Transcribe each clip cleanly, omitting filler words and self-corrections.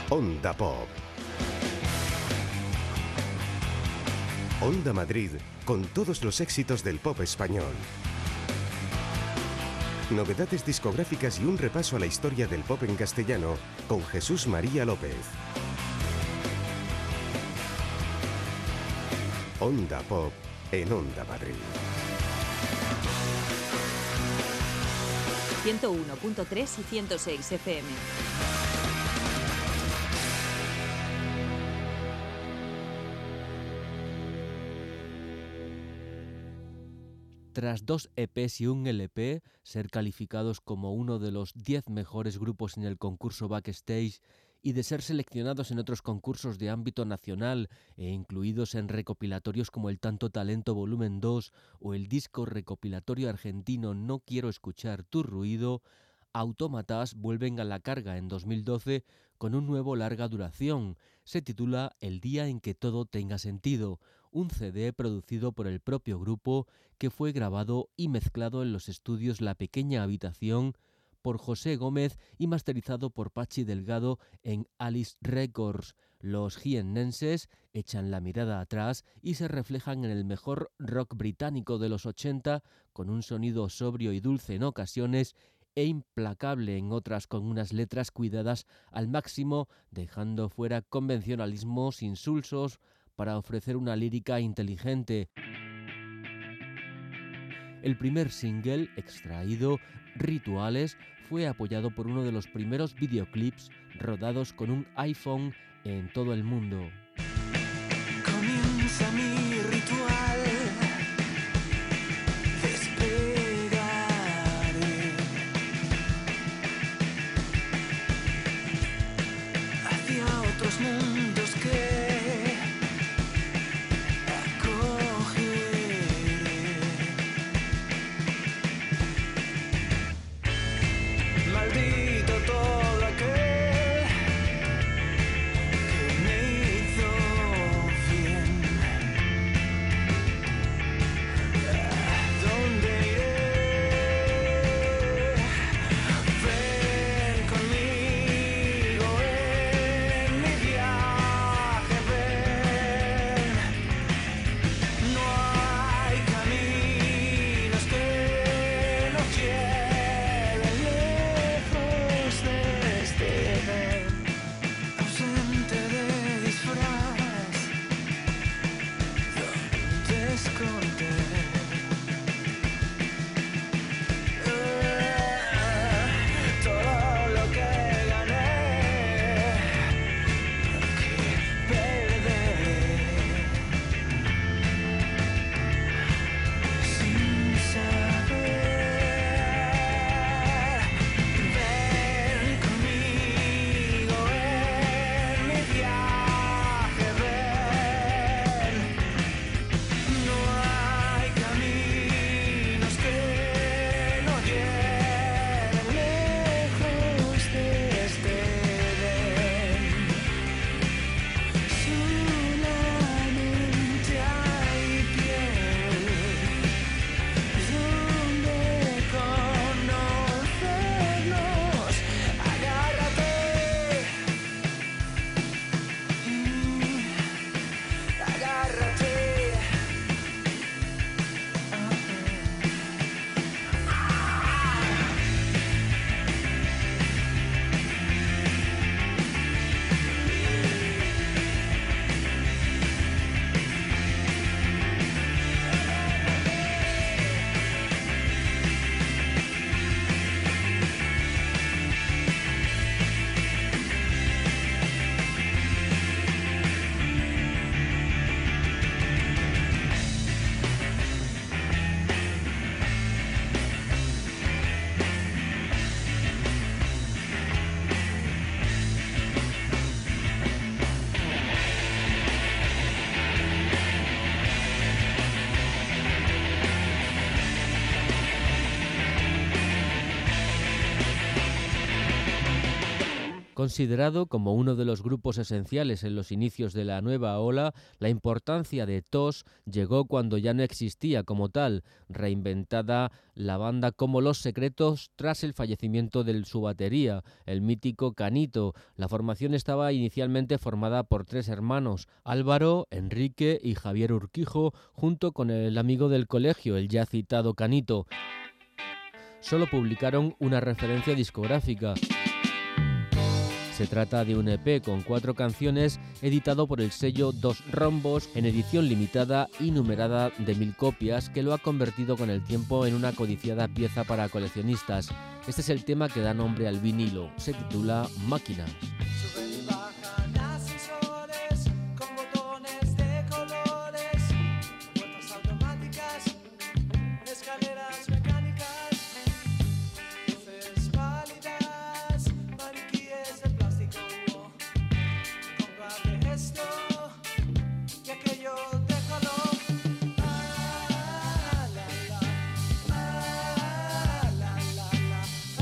Onda Pop. Onda Madrid, con todos los éxitos del pop español. Novedades discográficas y un repaso a la historia del pop en castellano con Jesús María López. Onda Pop en Onda Madrid. 101.3 y 106 FM. Tras 2 EPs y un LP, ser calificados como uno de los 10 mejores grupos en el concurso Backstage y de ser seleccionados en otros concursos de ámbito nacional e incluidos en recopilatorios como el Tanto Talento Volumen 2 o el disco recopilatorio argentino No Quiero Escuchar Tu Ruido, Autómatas vuelven a la carga en 2012 con un nuevo larga duración. Se titula El día en que todo tenga sentido, un CD producido por el propio grupo que fue grabado y mezclado en los estudios La Pequeña Habitación por José Gómez y masterizado por Pachi Delgado en Alice Records. Los jiennenses echan la mirada atrás y se reflejan en el mejor rock británico de los 80 con un sonido sobrio y dulce en ocasiones e implacable en otras, con unas letras cuidadas al máximo, dejando fuera convencionalismos insulsos para ofrecer una lírica inteligente. El primer single, extraído, Rituales, fue apoyado por uno de los primeros videoclips rodados con un iPhone en todo el mundo. Comienza mi ritual. Mundos que acogeré. Maldito todo aquel que me hizo bien. Considerado como uno de los grupos esenciales en los inicios de la nueva ola, la importancia de TOS llegó cuando ya no existía como tal, reinventada la banda como Los Secretos tras el fallecimiento de su batería, el mítico Canito. La formación estaba inicialmente formada por 3 hermanos, Álvaro, Enrique y Javier Urquijo, junto con el amigo del colegio, el ya citado Canito. Solo publicaron una referencia discográfica. Se trata de un EP con 4 canciones editado por el sello Dos Rombos en edición limitada y numerada de 1000 copias que lo ha convertido con el tiempo en una codiciada pieza para coleccionistas. Este es el tema que da nombre al vinilo. Se titula Máquinas. Suben y bajan ascensores con botones de colores, puertas automáticas, escaleras mecánicas, luces pálidas, maniquíes de plástico. Comparte esto y aquello, déjalo. Ah, la, la, ah, la, la, la,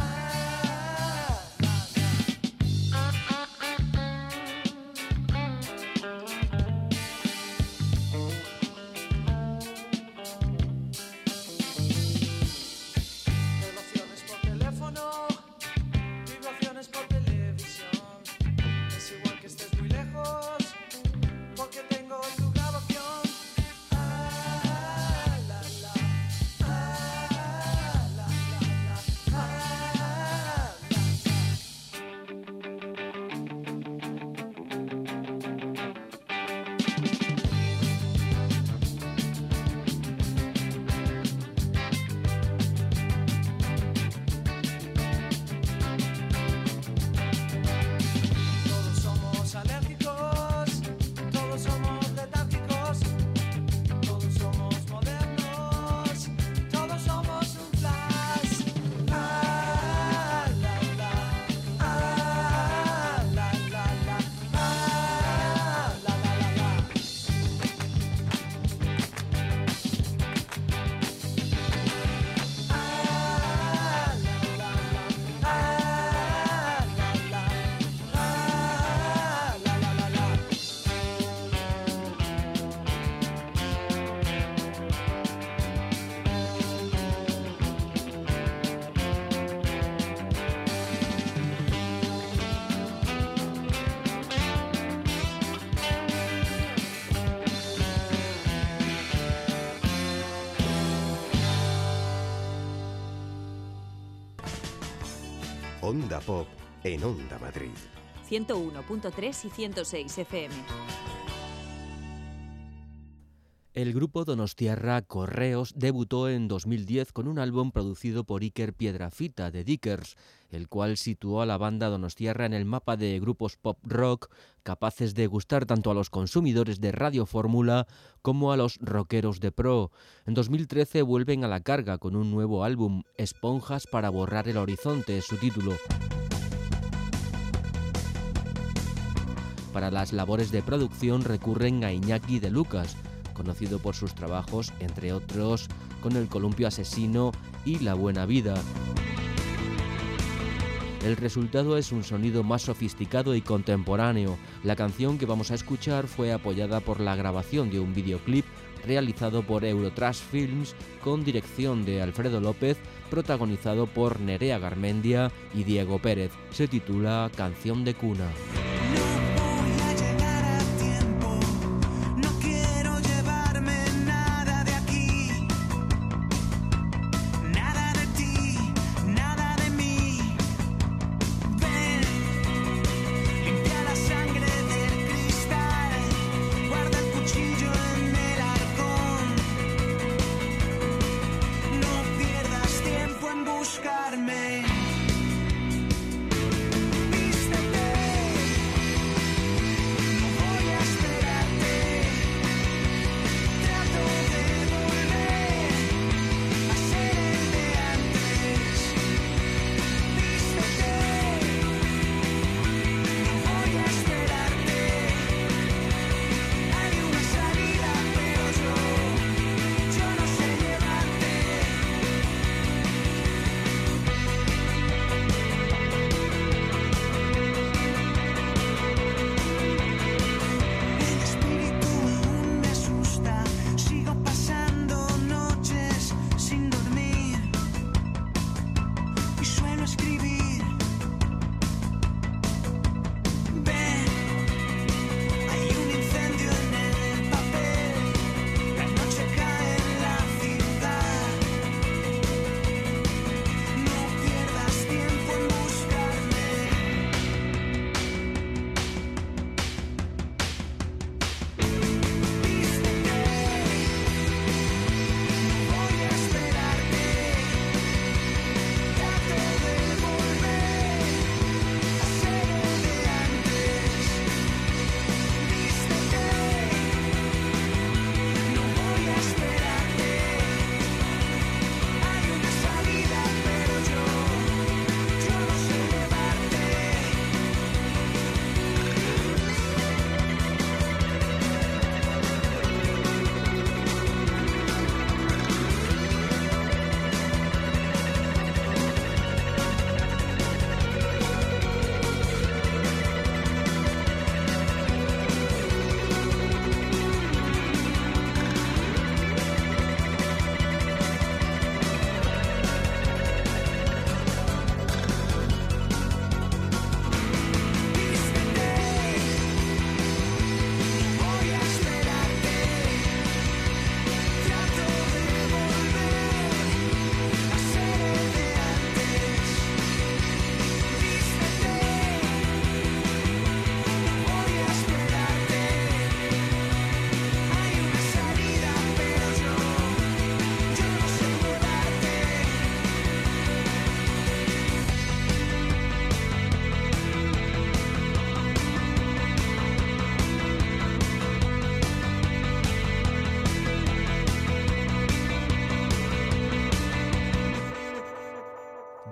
Relaciones por teléfono, vibraciones por televisión. Es igual que estés muy lejos, porque tengo tu grabación. Ah, la, la, ah, la, la, la, ah, la. Todos somos alérgicos, todos somos letárgicos, todos somos modernos, todos somos un flash. Ah, la, la, ah, la, la, la, ah, la, la, la, la. Ah, la, la, la, ah, la, la, ah, la, la, la, la. Onda Pop en Onda Madrid. 101.3 y 106 FM. El grupo donostiarra Correos debutó en 2010 con un álbum producido por Iker Piedrafita de Dickers, el cual situó a la banda donostiarra en el mapa de grupos pop rock capaces de gustar tanto a los consumidores de Radio Fórmula como a los rockeros de pro. En 2013 vuelven a la carga con un nuevo álbum, Esponjas para borrar el horizonte, es su título. Para las labores de producción recurren a Iñaki de Lucas, conocido por sus trabajos, entre otros, con El Columpio Asesino y La Buena Vida. El resultado es un sonido más sofisticado y contemporáneo. La canción que vamos a escuchar fue apoyada por la grabación de un videoclip realizado por Eurotrash Films con dirección de Alfredo López, protagonizado por Nerea Garmendia y Diego Pérez. Se titula Canción de Cuna.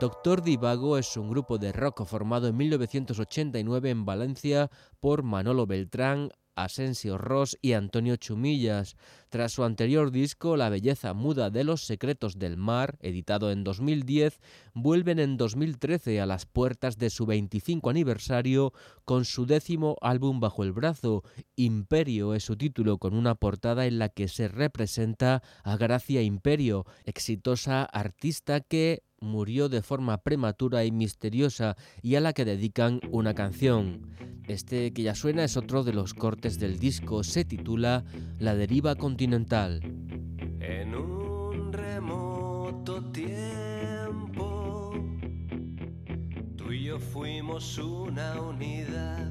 Doctor Divago es un grupo de rock formado en 1989 en Valencia por Manolo Beltrán, Asensio Ros y Antonio Chumillas. Tras su anterior disco, La belleza muda de los secretos del mar, editado en 2010, vuelven en 2013 a las puertas de su 25 aniversario con su 10º álbum bajo el brazo. Imperio es su título, con una portada en la que se representa a Gracia Imperio, exitosa artista que murió de forma prematura y misteriosa y a la que dedican una canción. Este que ya suena es otro de los cortes del disco, se titula La deriva continental. En un remoto tiempo, tú y yo fuimos una unidad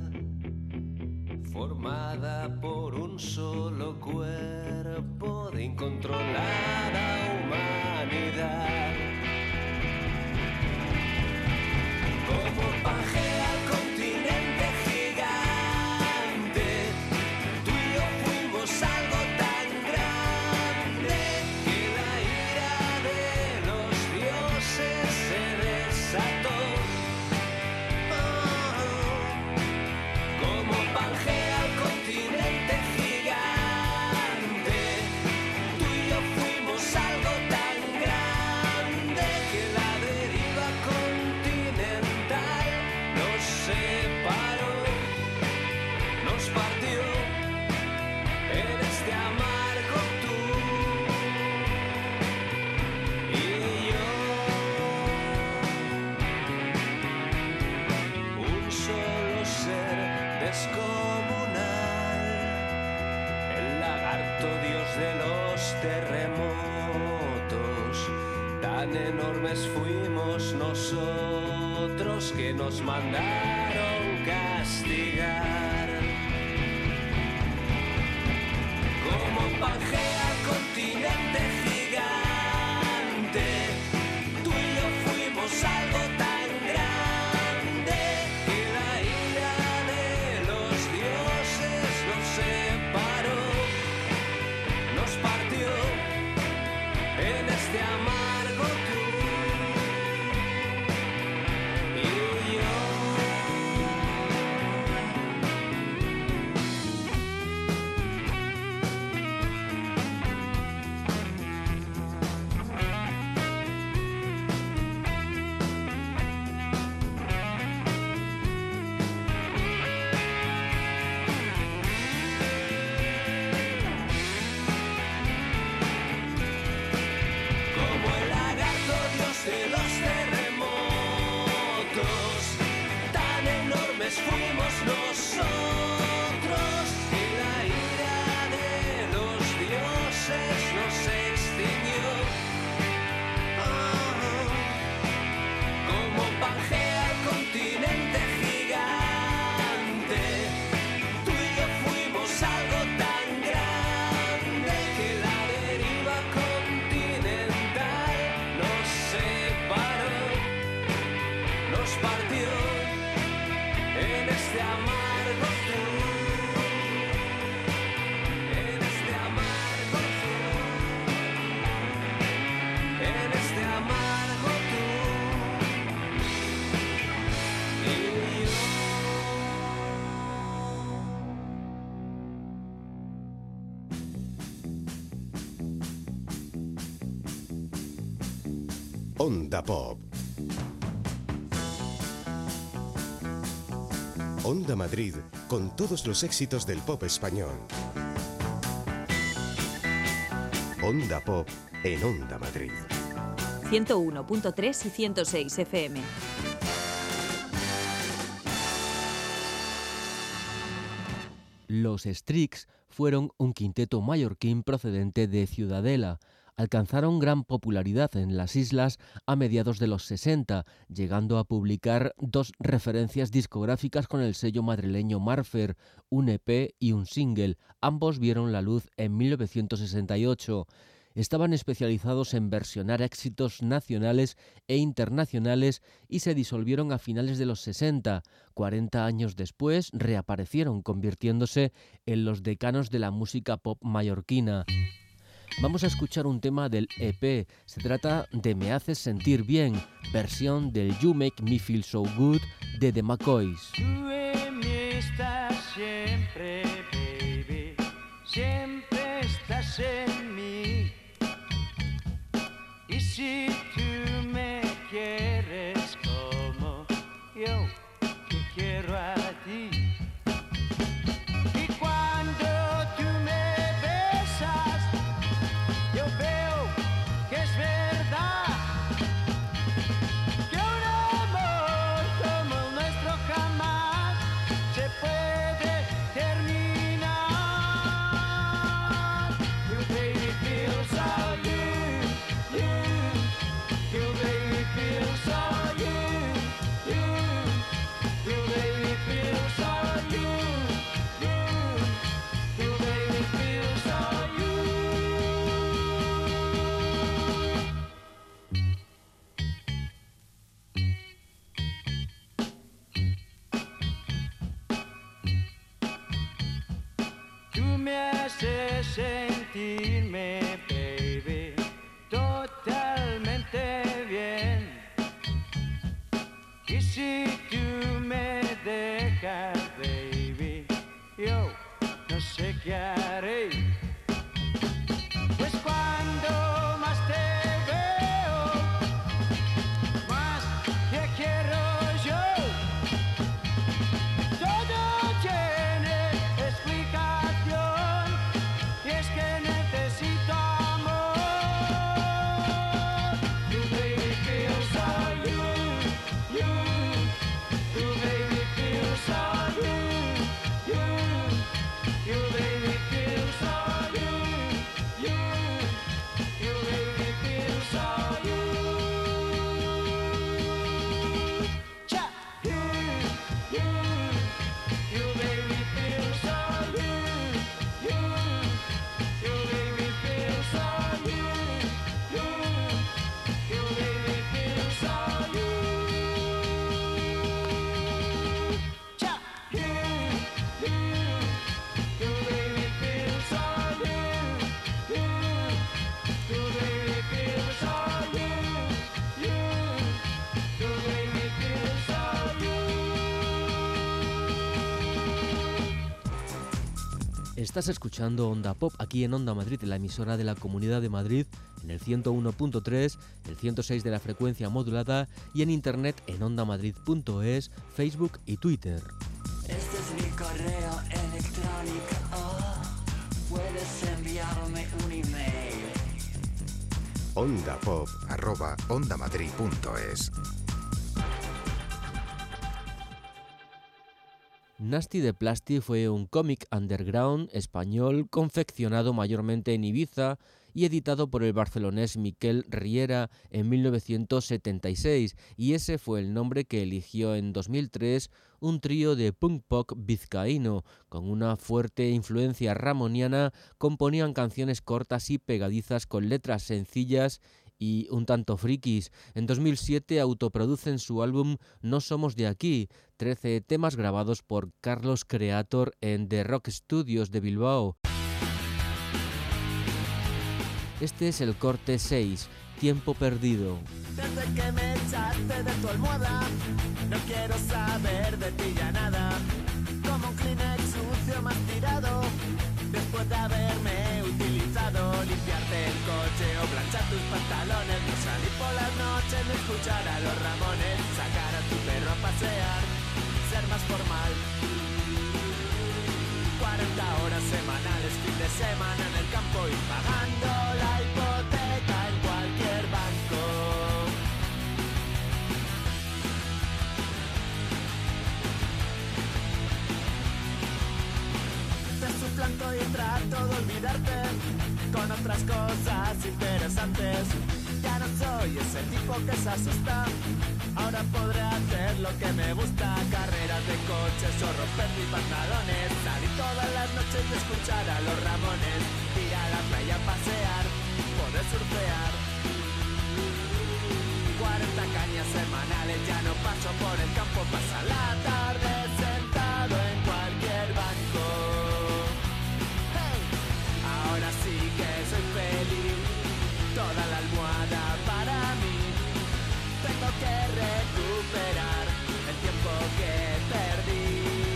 formada por un solo cuerpo de incontrolada humanidad. Como Pangea al continente gigante, tú y yo fuimos algo tan grande que la ira de los dioses se desató. Como Pangea al continente gigante, tú y yo fuimos algo tan grande que la deriva continental nos separó, nos partió en este amargo tú y yo. Un solo ser descomunal, el lagarto dios de los terremotos. Tan enormes fuimos nosotros que nos mandaron castigar. Como Pangea al continente gigante, tú y yo fuimos algo tan grande que la ira de los dioses nos separó, nos partió en este amargo tú y yo. Como el lagarto dios de los terremotos, tan enormes fuimos nosotros que la ira de los dioses nos extinguió. Como Pangea al continente gigante, tú y yo fuimos algo tan grande que la deriva continental nos separó, nos partió en este amargo tú, en este amargo tú, en este amargo tú y yo. Onda Pop. Onda Madrid, con todos los éxitos del pop español. Onda Pop en Onda Madrid. 101.3 y 106 FM. Los Strix fueron un quinteto mallorquín procedente de Ciudadela. Alcanzaron gran popularidad en las islas a mediados de los 60, llegando a publicar 2 referencias discográficas con el sello madrileño Marfer, un EP y un single. Ambos vieron la luz en 1968. Estaban especializados en versionar éxitos nacionales e internacionales y se disolvieron a finales de los 60. 40 años después reaparecieron, convirtiéndose en los decanos de la música pop mallorquina. Vamos a escuchar un tema del EP. Se trata de Me Haces Sentir Bien, versión del You Make Me Feel So Good de The McCoys. Tú en mí estás siempre, baby, siempre estás en mí. Y si tú me quieres como yo te quiero a ti. Y cuando tú me besas, yo veo que es verdad, que un amor como el nuestro jamás se puede terminar. You baby feels all you, you baby feels all you, you baby feels all you, you baby feels all you. Tú me haces sentirme, baby, totalmente bien. Y si tú me dejas, baby, yo no sé qué haré. Pues cuando más te veo, más te quiero yo. Todo tiene explicación, y es que necesito amor. You baby feels all you, you baby feels all you, you baby feels all you, you baby feels all you. Cha, you baby feels all you, you baby feels all you, you baby feels all you. Cha, you baby feels all you, you baby feels all you, you baby feels all you. Estás escuchando Onda Pop aquí en Onda Madrid, en la emisora de la Comunidad de Madrid, en el 101.3, el 106 de la frecuencia modulada y en internet en ondamadrid.es, Facebook y Twitter. Este es mi correo electrónico. Puedes enviarme un email. ondapop@ondamadrid.es. Nasty de Plasti fue un cómic underground español confeccionado mayormente en Ibiza y editado por el barcelonés Miquel Riera en 1976, y ese fue el nombre que eligió en 2003 un trío de punk pop vizcaíno. Con una fuerte influencia ramoniana, componían canciones cortas y pegadizas con letras sencillas y un tanto frikis. En 2007 autoproducen su álbum No Somos de Aquí, 13 temas grabados por Carlos Creator en The Rock Studios de Bilbao. Este es el corte 6, Tiempo Perdido. Desde que me echaste de tu almohada, no quiero saber de ti ya nada. Como un Kleenex sucio más tirado, después de haberme utilizado. Limpiarte el coche o planchar tus pantalones, no salir por las noches, no escuchar a los Ramones, sacar a tu perro a pasear, ser más formal. 40 horas semanales, fin de semana en el campo y pagando la hipoteca en cualquier banco. Te suplanto y trato de olvidarte con otras cosas interesantes. Ya no soy ese tipo que se asusta, ahora podré hacer lo que me gusta. Carreras de coches o romper mis pantalones, salir todas las noches y escuchar a los Ramones, ir a la playa a pasear, poder surfear. 40 cañas semanales, ya no paso por el campo, pasa la tarde sentado en cualquier banco. Hey, ahora sí que soy feliz. recuperar el tiempo que perdí.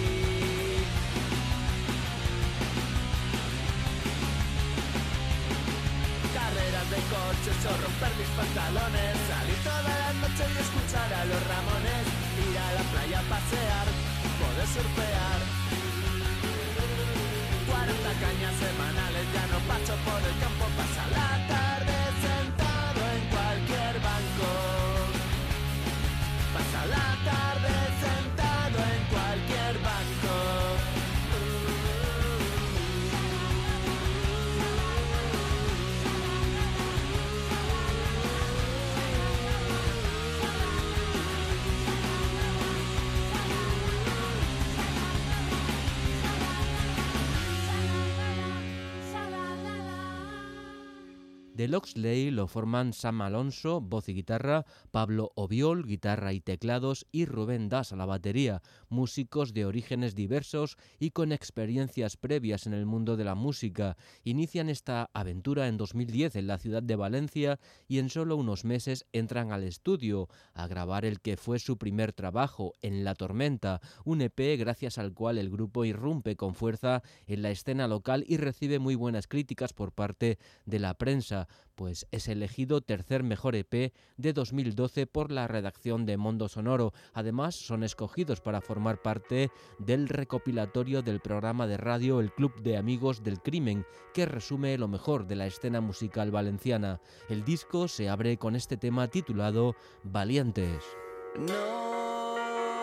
Carreras de coches o romper mis pantalones, salir toda la noche y escuchar a los Ramones, ir a la playa a pasear, poder surfear. 40 cañas semanales, ya no paso por el campo, pasa la tarde sentado en cualquier banco. Pasa la tarde sentado en cualquier banco. The Loxley lo forman Sam Alonso, voz y guitarra, Pablo Obiol, guitarra y teclados, y Rubén Das a la batería, músicos de orígenes diversos y con experiencias previas en el mundo de la música. Inician esta aventura en 2010 en la ciudad de Valencia y en solo unos meses entran al estudio a grabar el que fue su primer trabajo, En la Tormenta, un EP gracias al cual el grupo irrumpe con fuerza en la escena local y recibe muy buenas críticas por parte de la prensa, pues es elegido tercer mejor EP de 2012 por la redacción de Mondo Sonoro. Además, son escogidos para formar parte del recopilatorio del programa de radio El Club de Amigos del Crimen, que resume lo mejor de la escena musical valenciana. El disco se abre con este tema titulado Valientes. No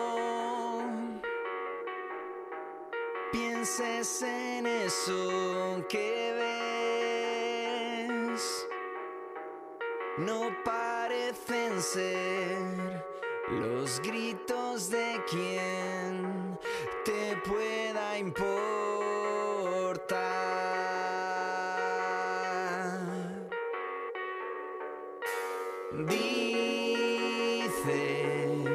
pienses en eso que ves. No parecen ser los gritos de quien te pueda importar. Dices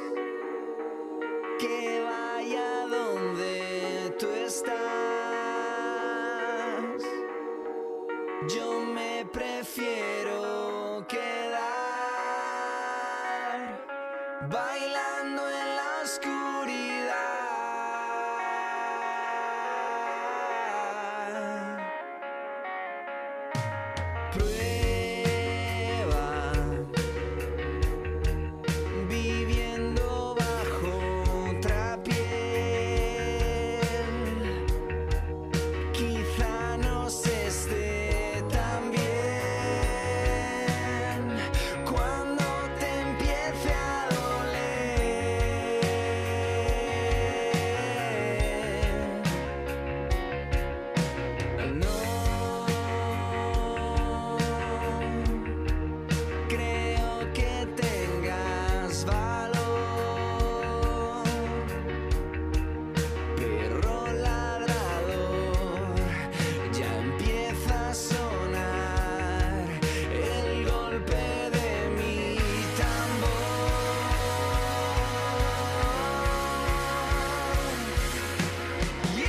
que vaya donde tú estás. Yo me prefiero quedar bailando en la oscuridad. Prueba viviendo bajo otra piel. Quizá no se esté tan bien cuando te empiece a doler. No creo que tengas valor, perro ladrador. Ya empieza a sonar el golpe de mi tambor. Y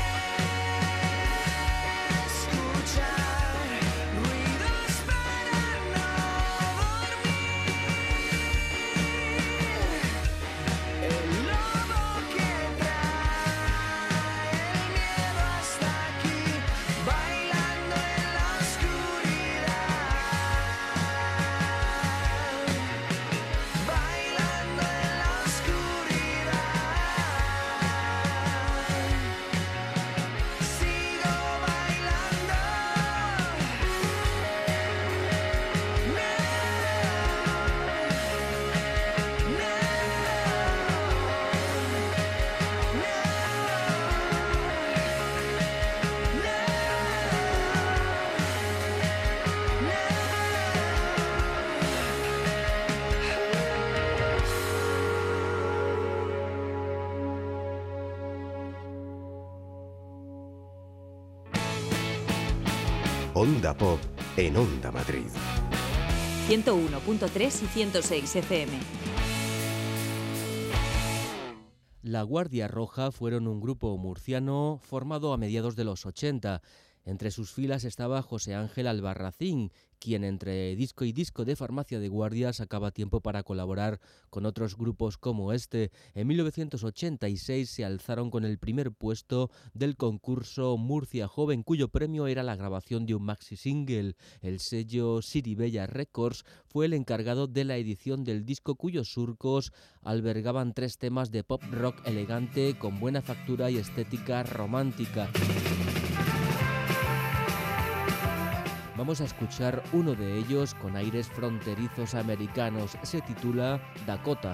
escuchar ruidos para no dormir. El lobo que trae el miedo hasta aquí, bailando en la oscuridad. Bailando en la oscuridad. Sigo bailando. Onda Pop en Onda Madrid. 101.3 y 106 FM. La Guardia Roja fueron un grupo murciano formado a mediados de los 80. Entre sus filas estaba José Ángel Albarracín, quien entre disco y disco de Farmacia de Guardia sacaba tiempo para colaborar con otros grupos como este. En 1986 se alzaron con el primer puesto del concurso Murcia Joven, cuyo premio era la grabación de un maxi single. El sello Siribella Records fue el encargado de la edición del disco, cuyos surcos albergaban 3 temas de pop rock elegante con buena factura y estética romántica. Vamos a escuchar uno de ellos con aires fronterizos americanos. Se titula Dakota.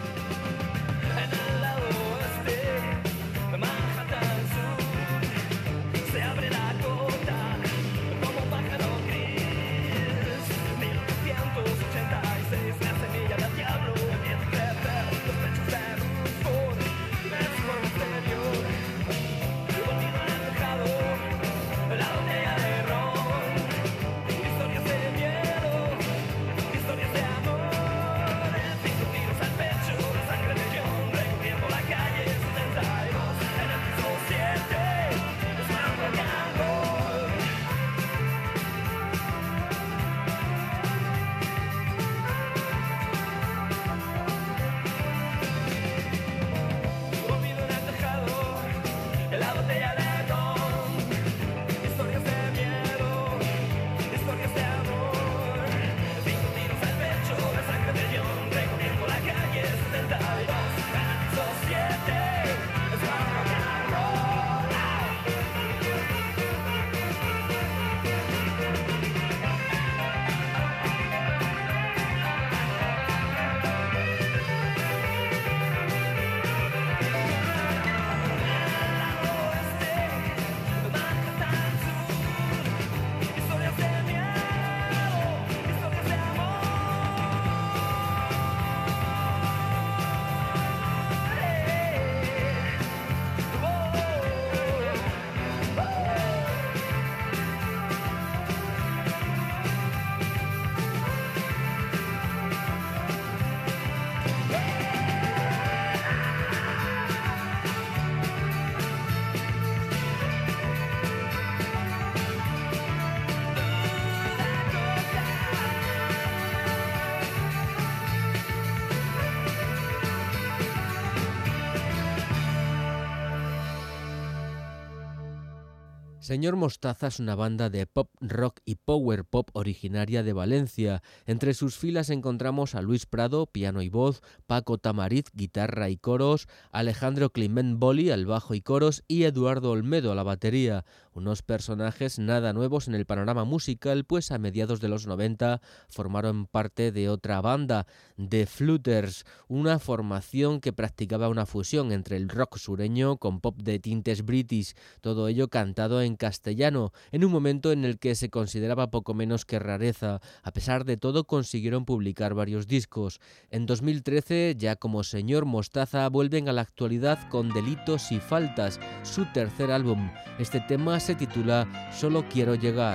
Señor Mostaza es una banda de pop rock y power pop originaria de Valencia. Entre sus filas encontramos a Luis Prado, piano y voz, Paco Tamariz, guitarra y coros, Alejandro Climent Boli al bajo y coros y Eduardo Olmedo a la batería. Unos personajes nada nuevos en el panorama musical, pues a mediados de los 90 formaron parte de otra banda, The Fluters, una formación que practicaba una fusión entre el rock sureño con pop de tintes british, todo ello cantado en castellano, en un momento en el que se consideraba poco menos que rareza. A pesar de todo, consiguieron publicar varios discos. En 2013, ya como Señor Mostaza, vuelven a la actualidad con Delitos y Faltas, su tercer álbum. Este tema se titula Solo quiero llegar.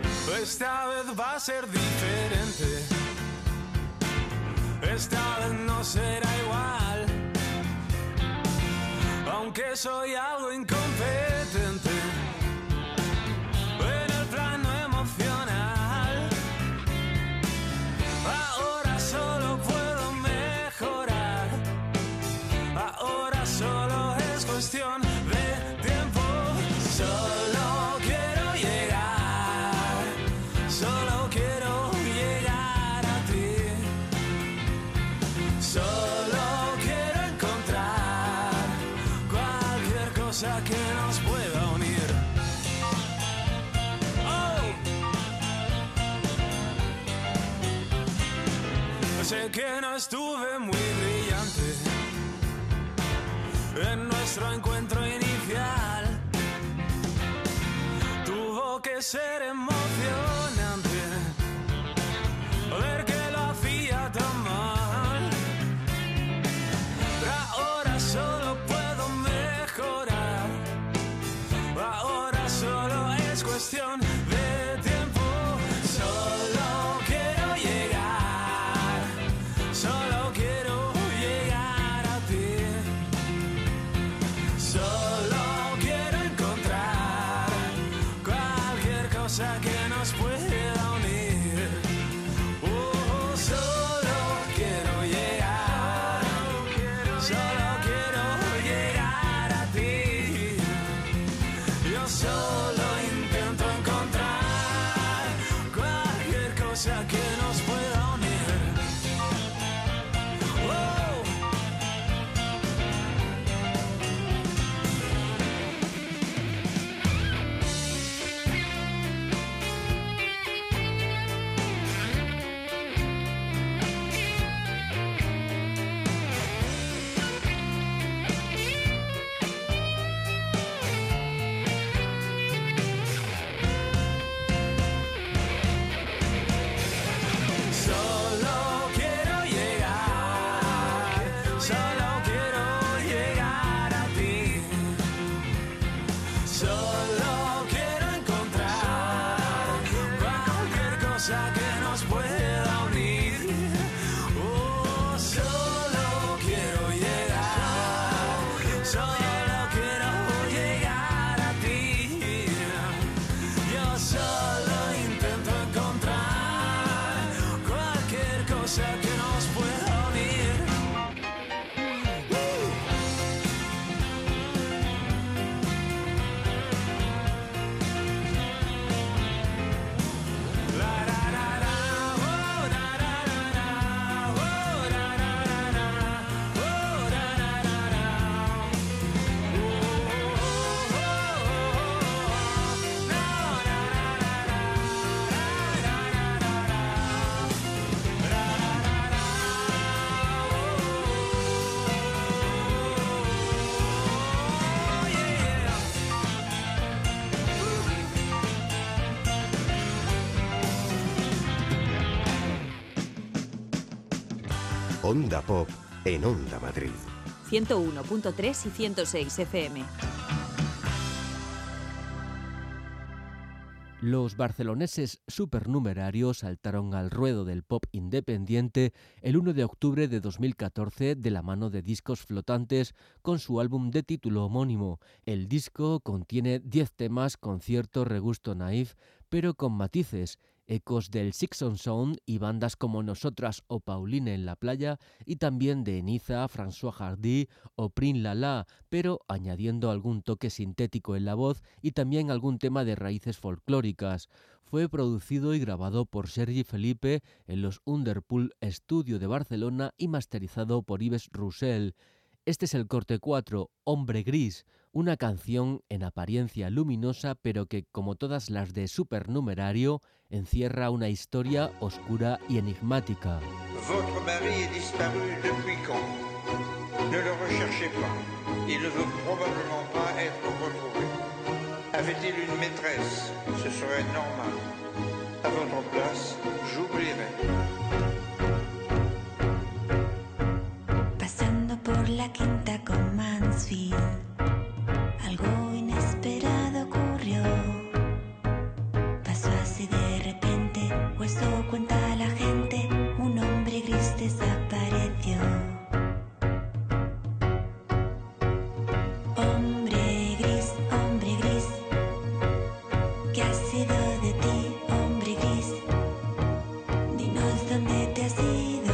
Esta vez va a ser diferente. Esta vez no será igual. Aunque soy algo incompetente en el plano emocional, ahora solo puedo mejorar. Ahora solo es cuestión de tiempo. Solo quiero llegar. Solo quiero llegar a ti. Solo quiero encontrar cualquier cosa que nos pueda unir. Sé que no estuve muy brillante en nuestro encuentro inicial. Tuvo que ser emocionante ver que lo hacía tan mal. Pero ahora solo puedo mejorar. Ahora solo es cuestión de tiempo. Solo quiero llegar. Solo quiero llegar a ti. Solo quiero llegar a ti. Solo quiero encontrar cualquier cosa que nos pueda unir. Oh, solo quiero llegar. Solo quiero llegar a ti. Yo solo intento encontrar cualquier cosa que nos pueda unir. Onda Pop en Onda Madrid. 101.3 y 106 FM. Los barceloneses supernumerarios saltaron al ruedo del pop independiente el 1 de octubre de 2014 de la mano de Discos Flotantes con su álbum de título homónimo. El disco contiene 10 temas con cierto regusto naif, pero con matices, ecos del Sixon Sound y bandas como Nosotras o Pauline en la playa, y también de Niza, François Hardy o Prin Lala, pero añadiendo algún toque sintético en la voz y también algún tema de raíces folclóricas. Fue producido y grabado por Sergi Felipe en los Underpool Studio de Barcelona y masterizado por Yves Roussel. Este es el corte 4, Hombre Gris, una canción en apariencia luminosa, pero que, como todas las de Supernumerario, encierra una historia oscura y enigmática. Votre mari est disparu depuis quand? Ne le recherchez pas. Il ne veut probablement pas être retrouvé. Avait-il une maîtresse? Ce serait normal. À votre place, j'oublierais. Pasando por la quinta con Mansfield, algo inesperado ocurrió. Pasó así de repente, o eso cuenta la gente, un hombre gris desapareció. Hombre gris, ¿qué ha sido de ti, hombre gris? Dinos dónde te has ido.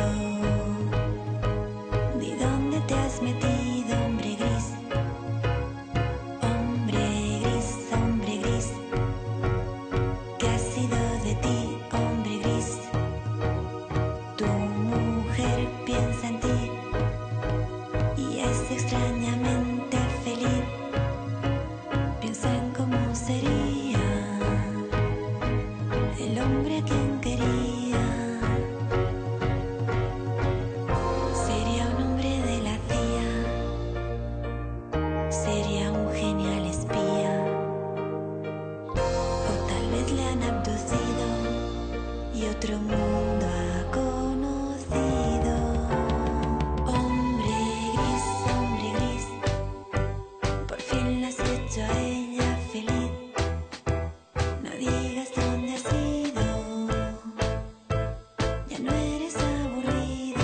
¿De dónde te has metido, hombre gris? Hombre gris, ¿qué ha sido de ti, hombre gris? Tu mujer piensa en ti y es extrañamente feliz. Piensa en cómo sería el hombre a quien quería. Sería un hombre de la CIA, sería un genial espía, o tal vez le han abducido y otro mundo ha conocido. Hombre gris, por fin la has hecho a ella feliz. No digas dónde has ido, ya no eres aburrido.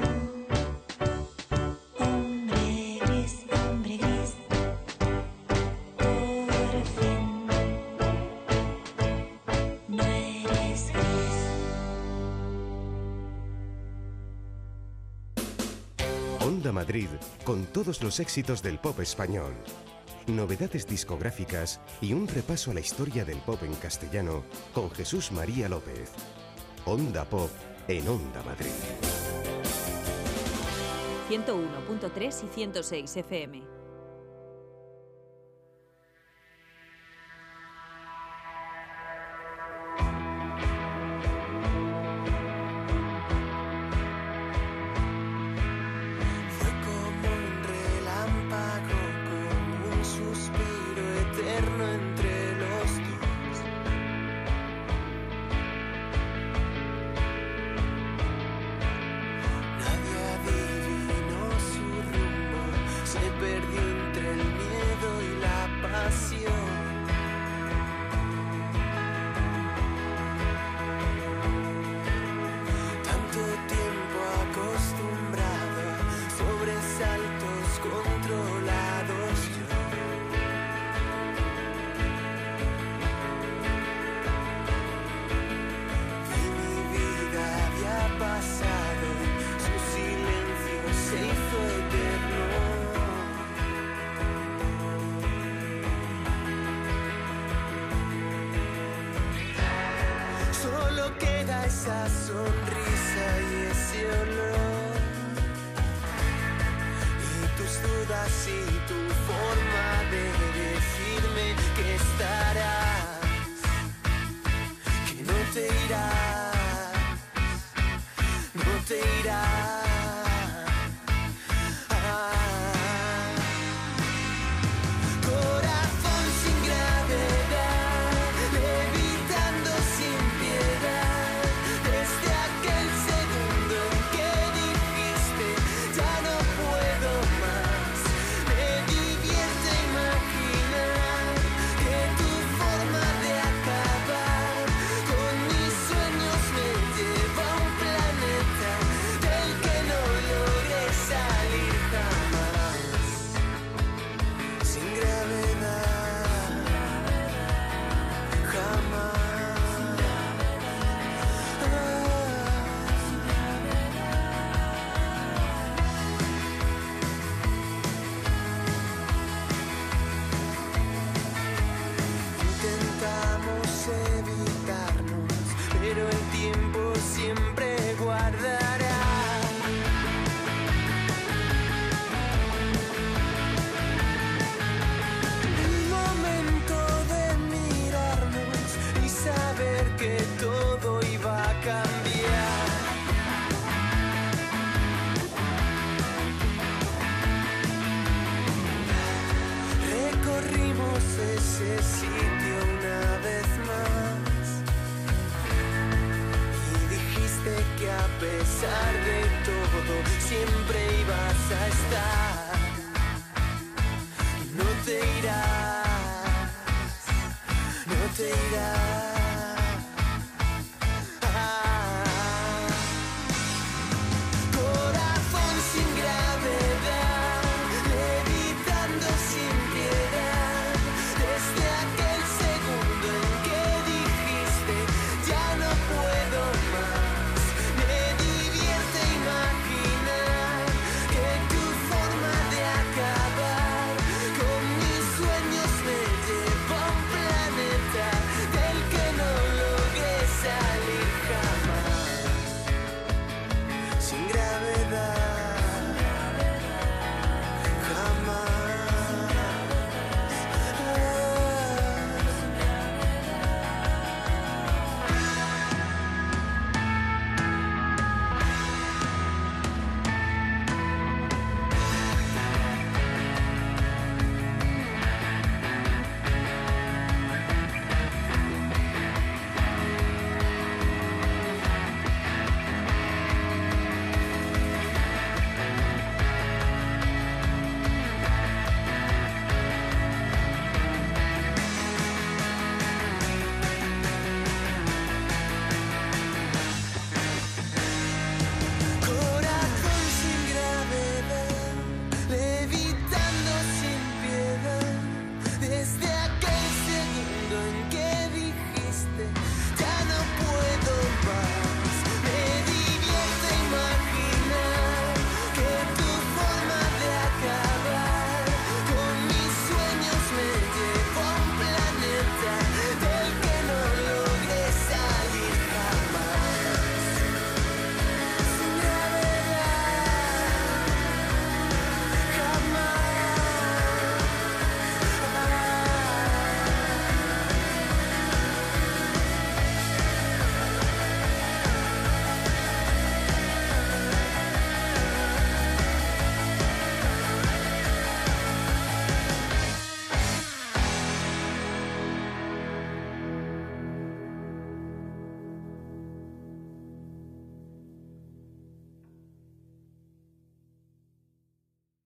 Hombre gris, por fin no eres gris. Onda Madrid con todos los éxitos del pop español. Novedades discográficas y un repaso a la historia del pop en castellano con Jesús María López. Onda Pop en Onda Madrid. 101.3 y 106 FM. Fue como un relámpago, como un suspiro eterno entre los dos. Nadie adivinó si esa sonrisa y ese olor, y tus dudas y tu forma de decirme que estarás, que no te irás, no te irás. Siempre guardará el momento de mirarnos y saber que todo iba a cambiar. Recorrimos ese sitio una vez más, que a pesar de todo siempre ibas a estar.